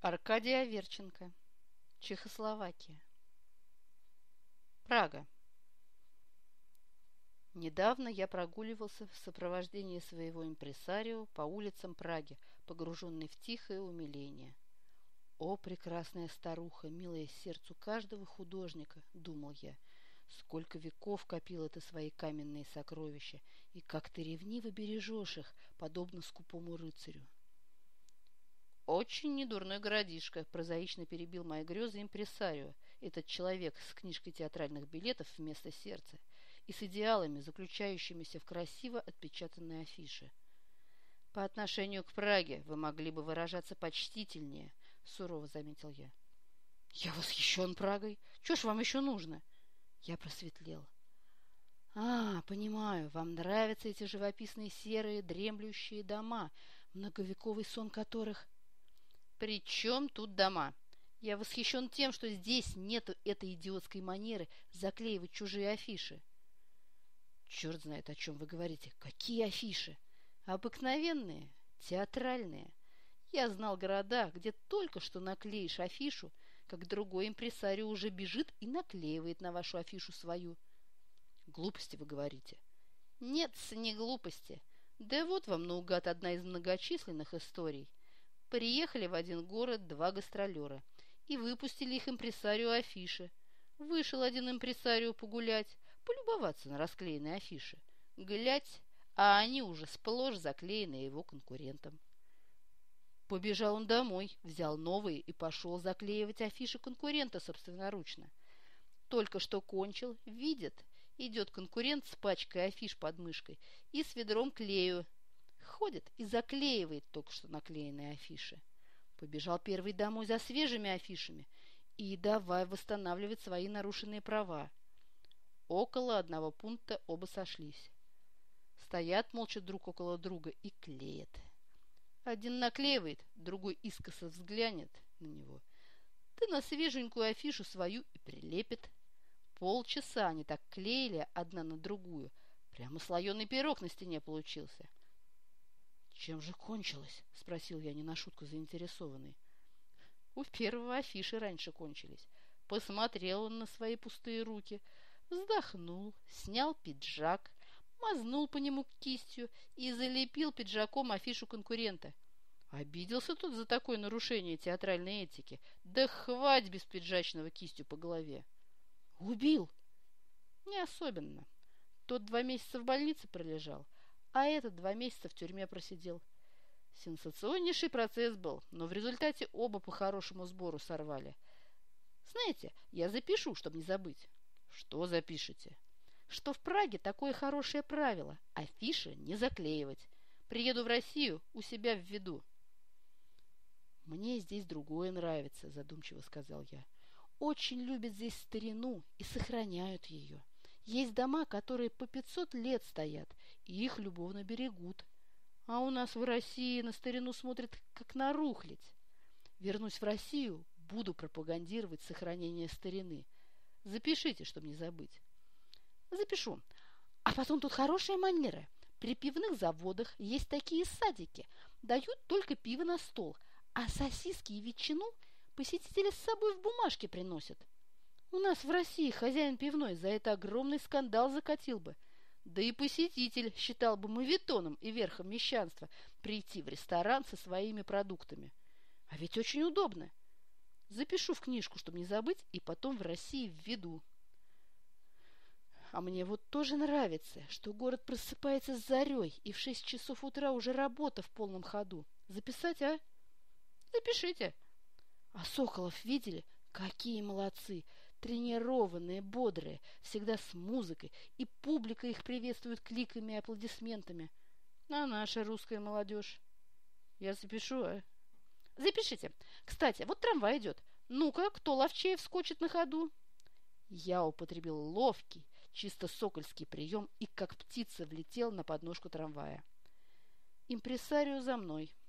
Аркадий Аверченко. Чехословакия. Прага. Недавно я прогуливался в сопровождении своего импресарио по улицам Праги, погруженный в тихое умиление. «О, прекрасная старуха, милая сердцу каждого художника!» — думал я. «Сколько веков копила ты свои каменные сокровища, и как ты ревниво бережешь их, подобно скупому рыцарю!» «Очень недурной городишко», — прозаично перебил мои грезы импресарио, этот человек с книжкой театральных билетов вместо сердца и с идеалами, заключающимися в красиво отпечатанной афише. «По отношению к Праге вы могли бы выражаться почтительнее», — сурово заметил я. «Я восхищен Прагой. Чего ж вам еще нужно?» Я просветлел. Понимаю, вам нравятся эти живописные серые дремлющие дома, многовековый сон которых...» «При чем тут дома? Я восхищен тем, что здесь нету этой идиотской манеры заклеивать чужие афиши». «Черт знает, о чем вы говорите. Какие афиши?» «Обыкновенные, театральные. Я знал города, где только что наклеишь афишу, как другой импресарио уже бежит и наклеивает на вашу афишу свою». «Глупости вы говорите». «Нет, не глупости. Да вот вам наугад одна из многочисленных историй. Приехали в один город два гастролера и выпустили их импресарио афиши. Вышел один импресарио погулять, полюбоваться на расклеенные афиши. Глядь, а они уже сплошь заклеены его конкурентом. Побежал он домой, взял новые и пошел заклеивать афиши конкурента собственноручно. Только что кончил, видит, идет конкурент с пачкой афиш под мышкой и с ведром клею. Ходит и заклеивает только что наклеенные афиши. Побежал первый домой за свежими афишами и давай восстанавливать свои нарушенные права. Около одного пункта оба сошлись. Стоят молча друг около друга и клеят. Один наклеивает, другой искоса взглянет на него. Да на свеженькую афишу свою и прилепит. Полчаса они так клеили одна на другую. Прямо слоеный пирог на стене получился. «Чем же кончилось?» — спросил я, не на шутку заинтересованный. У первого афиши раньше кончились. Посмотрел он на свои пустые руки, вздохнул, снял пиджак, мазнул по нему кистью и залепил пиджаком афишу конкурента. Обиделся тут за такое нарушение театральной этики. Да хвать без пиджачного кистью по голове. «Убил?» «Не особенно. Тот 2 месяца в больнице пролежал, а этот 2 месяца в тюрьме просидел. Сенсационнейший процесс был, но в результате оба по хорошему сбору сорвали. Знаете, я запишу, чтобы не забыть». «Что запишете?» «Что в Праге такое хорошее правило – афиши не заклеивать. Приеду в Россию, у себя введу». «Мне здесь другое нравится», – задумчиво сказал я. «Очень любят здесь старину и сохраняют ее. Есть дома, которые по 500 лет стоят, и их любовно берегут. А у нас в России на старину смотрят, как на рухлядь. Вернусь в Россию, буду пропагандировать сохранение старины. Запишите, чтобы не забыть». «Запишу. А потом тут хорошие манеры. При пивных заводах есть такие садики. Дают только пиво на стол, а сосиски и ветчину посетители с собой в бумажке приносят. У нас в России хозяин пивной за это огромный скандал закатил бы. Да и посетитель считал бы моветоном и верхом мещанства прийти в ресторан со своими продуктами. А ведь очень удобно. Запишу в книжку, чтобы не забыть, и потом в России введу». «А мне вот тоже нравится, что город просыпается с зарей, и в 6 часов утра уже работа в полном ходу. Записать, а?» «Запишите». «А соколов видели? Какие молодцы! Тренированные, бодрые, всегда с музыкой, и публика их приветствует кликами и аплодисментами. А наша русская молодежь?» «Я запишу, а?» «Запишите. Кстати, вот трамвай идет. Ну-ка, кто ловчее вскочит на ходу?» Я употребил ловкий, чисто сокольский прием и как птица влетел на подножку трамвая. Импресарио за мной.